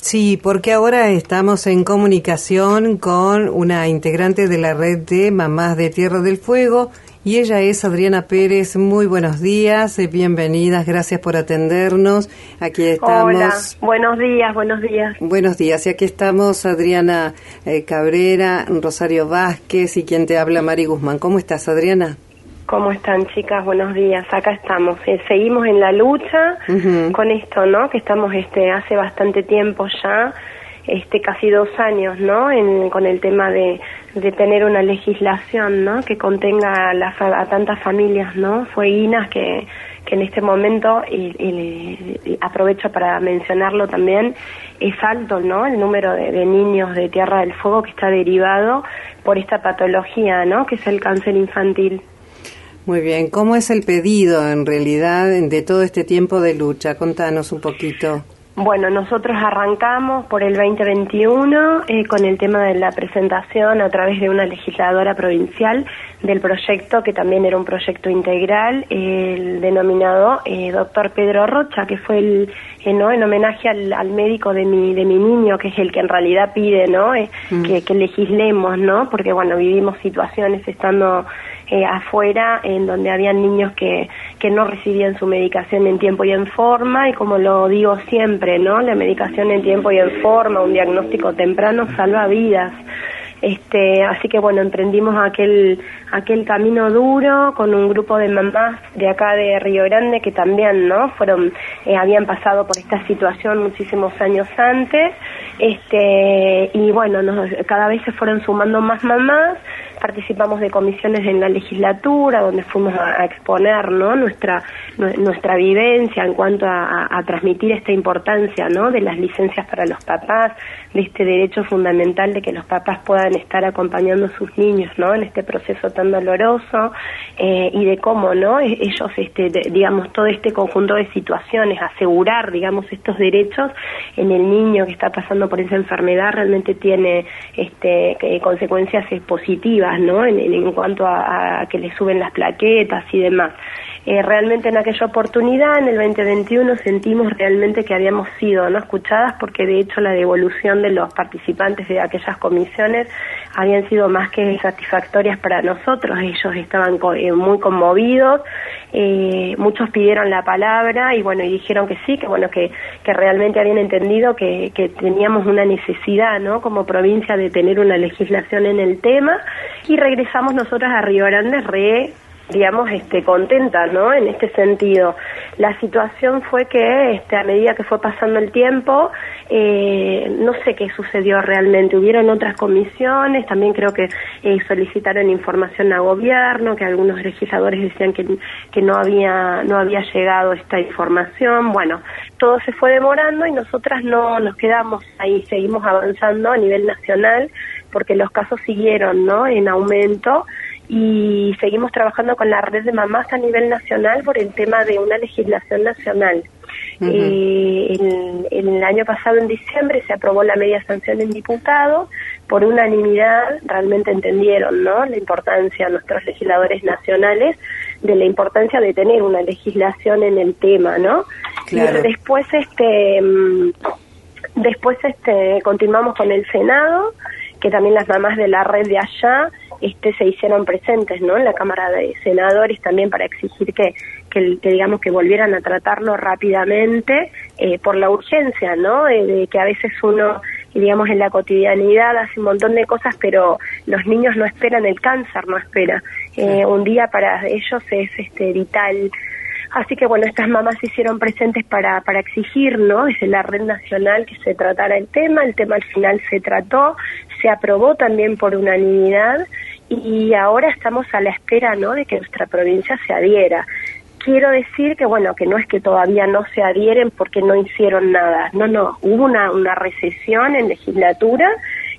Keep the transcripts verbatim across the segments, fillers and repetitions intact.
Sí, porque ahora estamos en comunicación con una integrante de la red de Mamás de Tierra del Fuego y ella es Adriana Pérez. Muy buenos días, eh, bienvenidas, gracias por atendernos. Aquí estamos. Hola, buenos días, buenos días. Buenos días, y aquí estamos Adriana eh, Cabrera, Rosario Vázquez y quien te habla, Mari Guzmán. ¿Cómo estás, Adriana? ¿Cómo están, chicas? Buenos días. Acá estamos. Eh, seguimos en la lucha uh-huh. con esto, ¿no? Que estamos este hace bastante tiempo ya, este casi dos años, ¿no? En, con el tema de, de tener una legislación, ¿no? Que contenga a, la, a tantas familias, ¿no? Fueguinas que, que en este momento, y, y, y aprovecho para mencionarlo también, es alto, ¿no? El número de, de niños de Tierra del Fuego que está derivado por esta patología, ¿no? Que es el cáncer infantil. Muy bien, ¿cómo es el pedido en realidad de todo este tiempo de lucha? Contanos un poquito. Bueno, nosotros arrancamos por el veinte veintiuno eh, con el tema de la presentación a través de una legisladora provincial del proyecto, que también era un proyecto integral, eh, el denominado eh, doctor Pedro Rocha, que fue el, eh, ¿no? en homenaje al, al médico de mi de mi niño, que es el que en realidad pide, ¿no? Eh, mm. que, que legislemos, ¿no? Porque bueno, vivimos situaciones estando Eh, afuera en donde habían niños que, que no recibían su medicación en tiempo y en forma, y como lo digo siempre, ¿no? La medicación en tiempo y en forma, un diagnóstico temprano salva vidas. Este, así que bueno, emprendimos aquel aquel camino duro con un grupo de mamás de acá de Río Grande que también, ¿no? Fueron eh, habían pasado por esta situación muchísimos años antes, este y bueno, nos, cada vez se fueron sumando más mamás. Participamos de comisiones en la legislatura donde fuimos a, a exponer, ¿no? nuestra nuestra vivencia en cuanto a, a, a transmitir esta importancia, ¿no? De las licencias para los papás, de este derecho fundamental de que los papás puedan estar acompañando a sus niños, ¿no? En este proceso tan doloroso, eh, y de cómo, ¿no? Ellos, este, de, digamos, todo este conjunto de situaciones, asegurar, digamos, estos derechos en el niño que está pasando por esa enfermedad realmente tiene este eh, consecuencias eh, positivas, ¿no? En, en cuanto a, a que le suben las plaquetas y demás. Eh, realmente en aquella oportunidad, en el veinte veintiuno, sentimos realmente que habíamos sido no escuchadas, porque de hecho la devolución de los participantes de aquellas comisiones habían sido más que satisfactorias para nosotros. Ellos estaban co- eh, muy conmovidos, eh, muchos pidieron la palabra y bueno, y dijeron que sí, que bueno, que, que realmente habían entendido que, que teníamos una necesidad, ¿no? Como provincia de tener una legislación en el tema, y regresamos nosotras a Río Grande re digamos, este, contentas, ¿no? En este sentido. La situación fue que, este, a medida que fue pasando el tiempo, eh, no sé qué sucedió realmente. Hubieron otras comisiones, también creo que eh, solicitaron información a gobierno, que algunos legisladores decían que, que no había, no había llegado esta información. Bueno, todo se fue demorando y nosotras no nos quedamos ahí, seguimos avanzando a nivel nacional, porque los casos siguieron, ¿no? En aumento. Y seguimos trabajando con la red de mamás a nivel nacional por el tema de una legislación nacional. Uh-huh. Eh, el, el año pasado, en diciembre, se aprobó la media sanción en diputados. Por unanimidad, realmente entendieron, ¿no? La importancia, nuestros legisladores nacionales, de la importancia de tener una legislación en el tema, ¿no? Claro. Y después, este, después, este, continuamos con el Senado, que también las mamás de la red de allá este se hicieron presentes, ¿no? En la Cámara de Senadores también, para exigir que, que, que digamos que volvieran a tratarlo rápidamente, eh, por la urgencia, ¿no? De, de que a veces uno, digamos, en la cotidianidad hace un montón de cosas, pero los niños no esperan, el cáncer no espera. Eh, un día para ellos es este vital. Así que bueno, estas mamás se hicieron presentes para, para exigir, ¿no? Desde la red nacional que se tratara el tema. El tema al final se trató, se aprobó también por unanimidad, y ahora estamos a la espera, ¿no? De que nuestra provincia se adhiera. Quiero decir que bueno, que no es que todavía no se adhieren porque no hicieron nada. No, no, hubo una, una recesión en legislatura,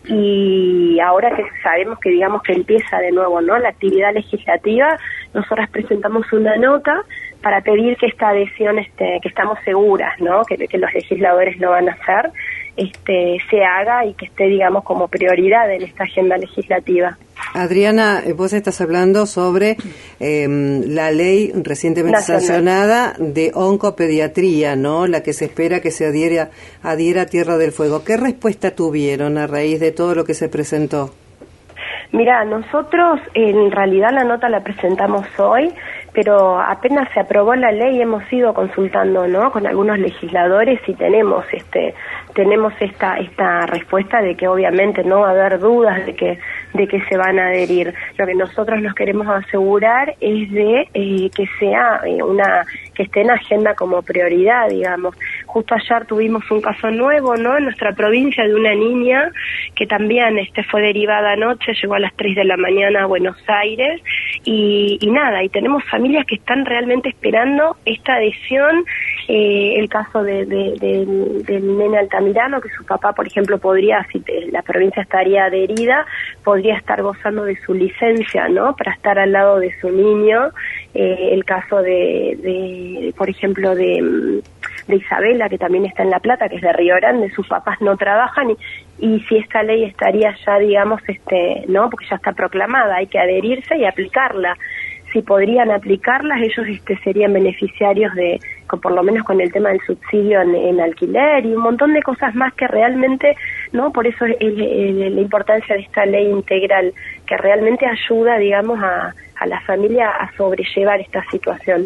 y ahora que sabemos que digamos que empieza de nuevo, ¿no? La actividad legislativa, nosotras presentamos una nota para pedir que esta adhesión, este, que estamos seguras, ¿no? Que, que los legisladores lo van a hacer, este, se haga y que esté, digamos, como prioridad en esta agenda legislativa. Adriana, vos estás hablando sobre eh, la ley recientemente Nacional. sancionada de oncopediatría, ¿no? La que se espera que se adhiera, adhiera a Tierra del Fuego. ¿Qué respuesta tuvieron a raíz de todo lo que se presentó? Mira, nosotros en realidad la nota la presentamos hoy, pero apenas se aprobó la ley hemos ido consultando, ¿no?, con algunos legisladores y tenemos este tenemos esta esta respuesta de que obviamente no va a haber dudas de que de que se van a adherir. Lo que nosotros nos queremos asegurar es de eh, que sea eh, una que esté en agenda como prioridad, digamos. Justo ayer tuvimos un caso nuevo, ¿no?, en nuestra provincia de una niña que también este fue derivada anoche, llegó a las tres de la mañana a Buenos Aires y, y nada, y tenemos familias que están realmente esperando esta adhesión. Eh, el caso de, de, de, del nene Altamirano, que su papá, por ejemplo, podría, si te, la provincia estaría adherida, podría estar gozando de su licencia, ¿no?, para estar al lado de su niño. Eh, el caso de, de, por ejemplo, de, de Isabela, que también está en La Plata, que es de Río Grande, sus papás no trabajan y, y si esta ley estaría ya, digamos, este, ¿no?, porque ya está proclamada, hay que adherirse y aplicarla. Si podrían aplicarlas, ellos este, serían beneficiarios de, con, por lo menos con el tema del subsidio en, en alquiler y un montón de cosas más que realmente, no, por eso es, es, es la importancia de esta ley integral, que realmente ayuda, digamos, a, a la familia a sobrellevar esta situación.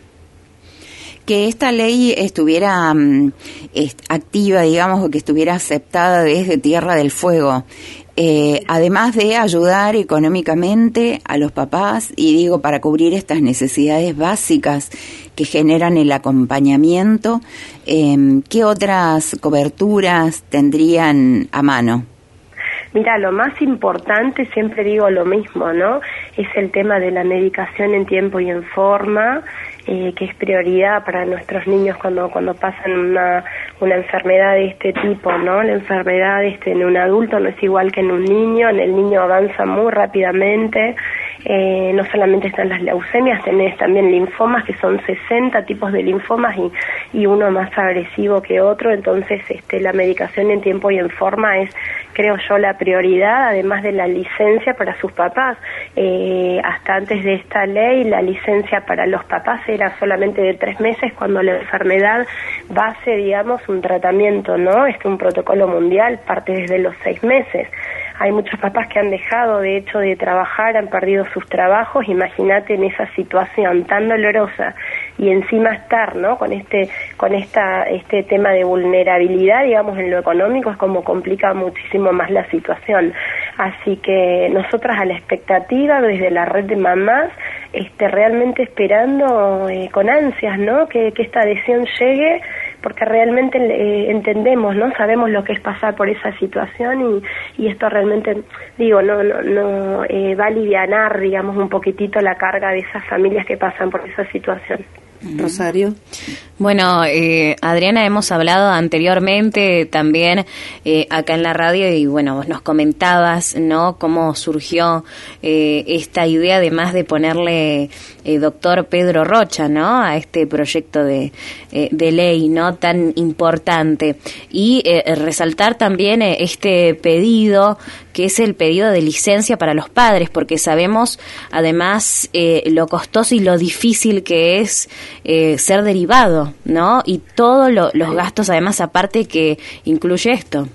Que esta ley estuviera um, est- activa, digamos, o que estuviera aceptada desde Tierra del Fuego, eh, además de ayudar económicamente a los papás, y digo, para cubrir estas necesidades básicas que generan el acompañamiento, eh, ¿qué otras coberturas tendrían a mano? Mira, lo más importante, siempre digo lo mismo, ¿no?, es el tema de la medicación en tiempo y en forma, eh, que es prioridad para nuestros niños cuando cuando pasan una una enfermedad de este tipo, ¿no? La enfermedad este en un adulto no es igual que en un niño, en el niño avanza muy rápidamente, eh, no solamente están las leucemias, tenés también linfomas, que son sesenta tipos de linfomas y, y uno más agresivo que otro, entonces este la medicación en tiempo y en forma es, creo yo, la prioridad, además de la licencia para sus papás. Eh, hasta antes de esta ley, la licencia para los papás era solamente de tres meses cuando la enfermedad base, digamos, un tratamiento, ¿no? Es que un protocolo mundial parte desde los seis meses. Hay muchos papás que han dejado, de hecho, de trabajar, han perdido sus trabajos. Imagínate en esa situación tan dolorosa y encima estar, ¿no?, con este con esta este tema de vulnerabilidad, digamos, en lo económico, es como complica muchísimo más la situación. Así que nosotras a la expectativa desde la red de mamás, este realmente esperando eh, con ansias, ¿no?, que, que esta adhesión llegue, porque realmente eh, entendemos, ¿no?, sabemos lo que es pasar por esa situación y, y esto realmente, digo, no no no eh, va a alivianar, digamos, un poquitito la carga de esas familias que pasan por esa situación. Rosario. Bueno, eh, Adriana, hemos hablado anteriormente también eh, acá en la radio y bueno, vos nos comentabas, ¿no?, cómo surgió eh, esta idea, además de ponerle eh, doctor Pedro Rocha, ¿no?, a este proyecto de, eh, de ley, ¿no?, tan importante, y eh, resaltar también eh, este pedido, que es el pedido de licencia para los padres, porque sabemos además eh, lo costoso y lo difícil que es eh, ser derivado, ¿no?, y todos lo, los gastos además aparte que incluye esto.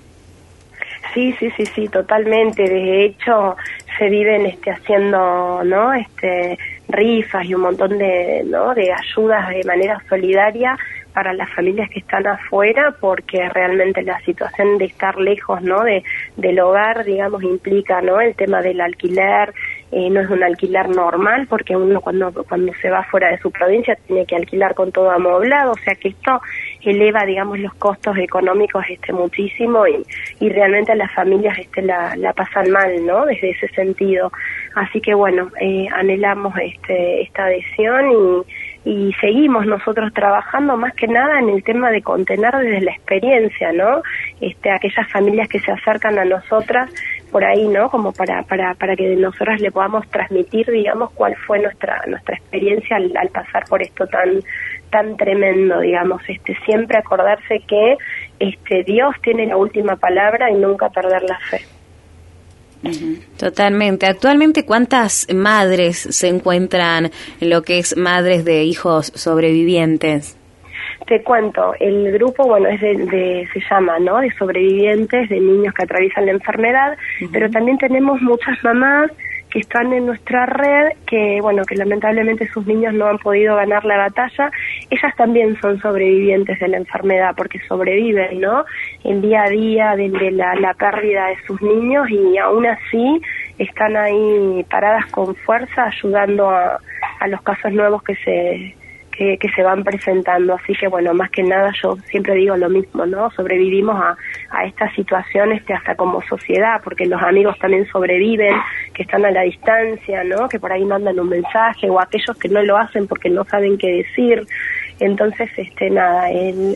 Sí, sí, sí, sí, totalmente. De hecho, se viven este haciendo, ¿no?, este rifas y un montón de, ¿no?, de ayudas de manera solidaria para las familias que están afuera, porque realmente la situación de estar lejos, ¿no?, de del hogar, digamos, implica, ¿no?, el tema del alquiler. Eh, no es un alquiler normal, porque uno cuando cuando se va fuera de su provincia tiene que alquilar con todo amoblado, o sea que esto eleva, digamos, los costos económicos este muchísimo y, y realmente a las familias este la, la pasan mal, ¿no?, desde ese sentido. Así que bueno, eh, anhelamos este esta adhesión y, y seguimos nosotros trabajando más que nada en el tema de contener desde la experiencia, ¿no?, este aquellas familias que se acercan a nosotras por ahí, ¿no?, como para para para que nosotras le podamos transmitir, digamos, cuál fue nuestra nuestra experiencia al, al pasar por esto tan tan tremendo, digamos, este siempre acordarse que este Dios tiene la última palabra y nunca perder la fe. Uh-huh. Totalmente. Actualmente, ¿cuántas madres se encuentran en lo que es madres de hijos sobrevivientes? Te cuento, el grupo, bueno, es de, de se llama, ¿no?, de sobrevivientes de niños que atraviesan la enfermedad, uh-huh. pero también tenemos muchas mamás que están en nuestra red, que bueno, que lamentablemente sus niños no han podido ganar la batalla. Ellas también son sobrevivientes de la enfermedad, porque sobreviven, ¿no?, el día a día de, de la, la pérdida de sus niños, y aún así están ahí paradas con fuerza, ayudando a, a los casos nuevos que se Que, que se van presentando. Así que bueno, más que nada yo siempre digo lo mismo, ¿no? Sobrevivimos a, a esta situación este, hasta como sociedad, porque los amigos también sobreviven, que están a la distancia, ¿no?, que por ahí mandan un mensaje, o aquellos que no lo hacen porque no saben qué decir. Entonces, este nada, el,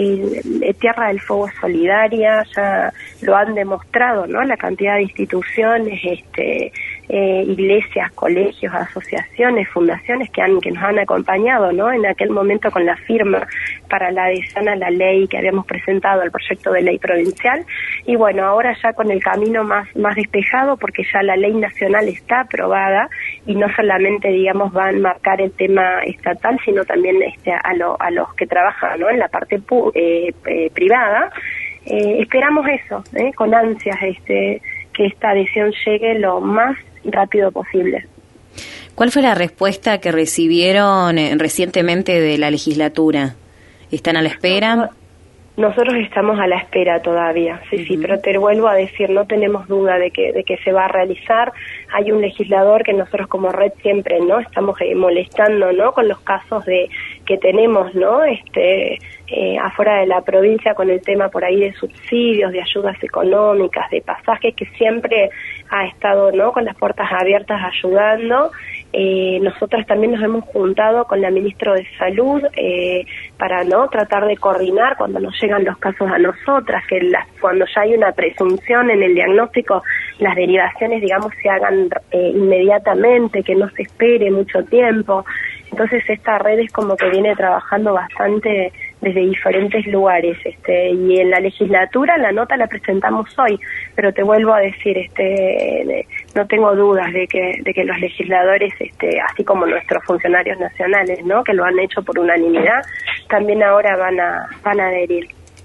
el, el Tierra del Fuego es solidaria, ya lo han demostrado, ¿no?, la cantidad de instituciones, este eh, iglesias, colegios, asociaciones, fundaciones que han que nos han acompañado, ¿no?, en aquel momento con la firma para la adhesión a la ley que habíamos presentado, al proyecto de ley provincial. Y bueno, ahora ya con el camino más más despejado, porque ya la ley nacional está aprobada, y no solamente, digamos, va a marcar el tema estatal, sino también este a, lo, a los que trabajan, ¿no?, en la parte pu eh, eh, privada. Eh, esperamos eso, ¿eh?, con ansias, este que esta adhesión llegue lo más rápido posible. ¿Cuál fue la respuesta que recibieron eh, recientemente de la legislatura? ¿Están a la espera? Nosotros estamos a la espera todavía, sí, uh-huh. sí, pero te vuelvo a decir, no tenemos duda de que de que se va a realizar. Hay un legislador que nosotros como red siempre, ¿no?, estamos eh, molestando, ¿no?, con los casos de que tenemos, ¿no?, este eh, afuera de la provincia, con el tema por ahí de subsidios, de ayudas económicas, de pasajes, que siempre ha estado, ¿no?, con las puertas abiertas ayudando. Eh, nosotros también nos hemos juntado con la ministra de Salud eh, para no tratar de coordinar cuando nos llegan los casos a nosotras, que las, cuando ya hay una presunción en el diagnóstico, las derivaciones, digamos, se hagan eh, inmediatamente, que no se espere mucho tiempo. Entonces esta red es como que viene trabajando bastante desde diferentes lugares, este, y en la legislatura la nota la presentamos hoy, pero te vuelvo a decir, este, no tengo dudas de que de que los legisladores, este, así como nuestros funcionarios nacionales, ¿no?, que lo han hecho por unanimidad, también ahora van a van a adherir.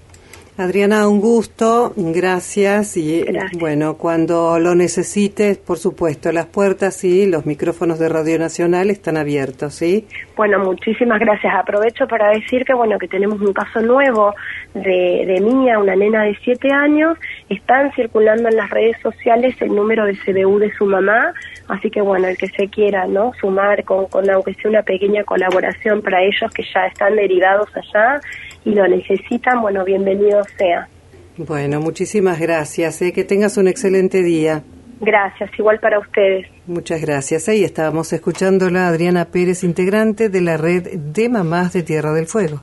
Adriana, un gusto, gracias, y gracias. Bueno, cuando lo necesites, por supuesto, las puertas y los micrófonos de Radio Nacional están abiertos, ¿sí? Bueno, muchísimas gracias. Aprovecho para decir que, bueno, que tenemos un caso nuevo de, de Mía, una nena de siete años, están circulando en las redes sociales el número de C B U de su mamá, así que, bueno, el que se quiera, ¿no?, sumar con, con aunque sea una pequeña colaboración para ellos que ya están derivados allá y lo necesitan, bueno, bienvenido sea. Bueno, muchísimas gracias, ¿eh? Que tengas un excelente día. Gracias, igual para ustedes. Muchas gracias. Ahí estábamos escuchándola, Adriana Pérez, integrante de la red de mamás de Tierra del Fuego.